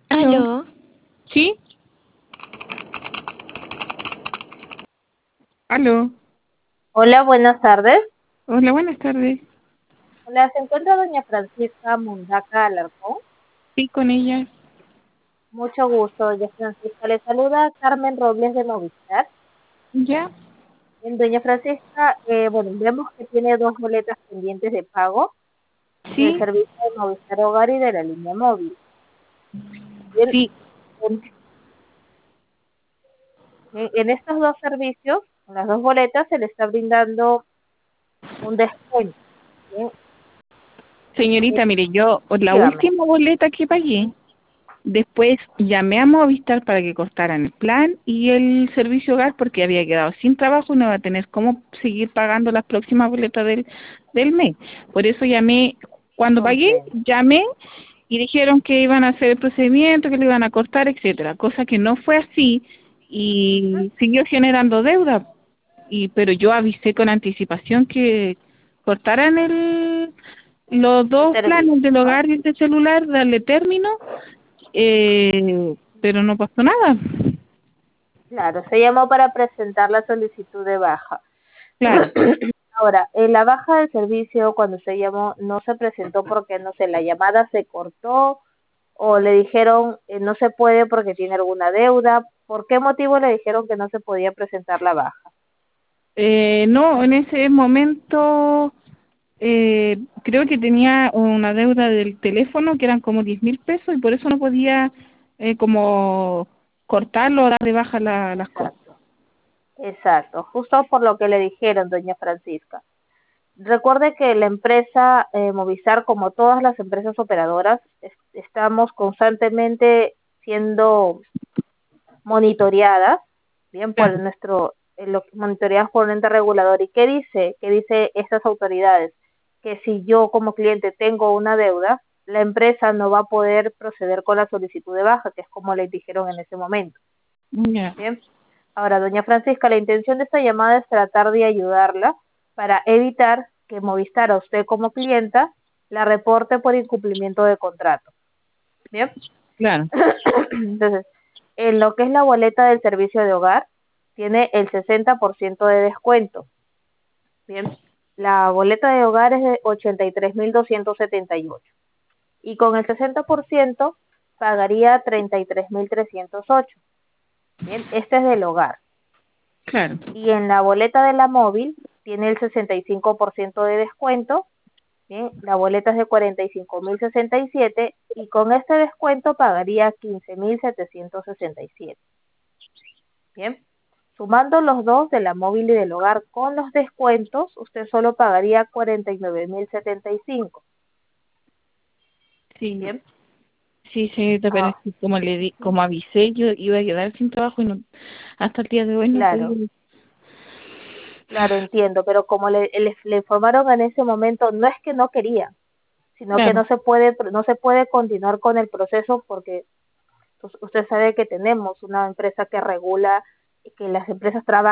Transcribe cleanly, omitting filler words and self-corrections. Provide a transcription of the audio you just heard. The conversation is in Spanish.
Aló. Aló. ¿Sí? Aló. Hola, buenas tardes. Hola, buenas tardes. Hola, se encuentra doña Francisca Mundaca Alarcón. Sí, con ella. Mucho gusto, doña Francisca. Le saluda Carmen Robles de Movistar. ¿Ya? Bien, doña Francisca, bueno, vemos que tiene dos boletas pendientes de pago del Sí, servicio de Movistar Hogar y de la línea móvil. Bien, sí. en estos dos servicios, en las dos boletas, se le está brindando un descuento. Bien, Señorita, mire, yo la dígame. última boleta que pagué, después llamé a Movistar para que cortaran el plan y el servicio hogar porque había quedado sin trabajo y no iba a tener cómo seguir pagando las próximas boletas del mes. Por eso llamé, cuando pagué, Comprendo. llamé y dijeron que iban a hacer el procedimiento, que lo iban a cortar, etcétera, cosa que no fue así Ujú. y siguió generando deuda. Pero yo avisé con anticipación que cortaran los El dos planes servicio, del ¿no? hogar y el de celular, darle término, pero no pasó nada. Claro, se llamó para presentar la solicitud de baja. Claro. Ahora, en la baja del servicio, cuando usted llamó, no se presentó porque, no sé, la llamada se cortó o le dijeron no se puede porque tiene alguna deuda. ¿Por qué motivo le dijeron que no se podía presentar la baja? No, en ese momento creo que tenía una deuda del teléfono que eran como 10.000 pesos y por eso no podía como cortarlo o dar de baja las cosas. Exacto, exacto, justo por lo que le dijeron, doña Francisca. Recuerde que la empresa Movistar, como todas las empresas operadoras, estamos constantemente siendo monitoreadas, bien, por Claro. monitoreadas por un ente regulador. ¿Y qué dice? ¿Qué dice estas autoridades? Que si yo como cliente tengo una deuda, la empresa no va a poder proceder con la solicitud de baja, que es como le dijeron en ese momento. Ya. Bien. Ahora, doña Francisca, la intención de esta llamada es tratar de ayudarla para evitar que Movistar a usted como clienta la reporte por incumplimiento de contrato. Bien. Claro. Entonces, en lo que es la boleta del servicio de hogar, tiene el 60% de descuento. Bien, la boleta de hogar es de 83.278 y con el 60% pagaría 33.308. Bien, este es del hogar. Claro. Y en la boleta de la móvil tiene el 65% de descuento. Bien, la boleta es de 45.067 y con este descuento pagaría 15.767. Bien, sumando los dos de la móvil y del hogar con los descuentos, usted solo pagaría 49.075. Sí. Bien, Sí, señorita, pero es ah, que como avisé, yo iba a quedar sin trabajo y no, hasta el día de hoy no he claro, podido. claro, entiendo, pero como le informaron en ese momento, no es que no querían, sino que Claro. no se puede continuar con el proceso porque pues, usted sabe que tenemos una empresa que regula que las empresas trabajan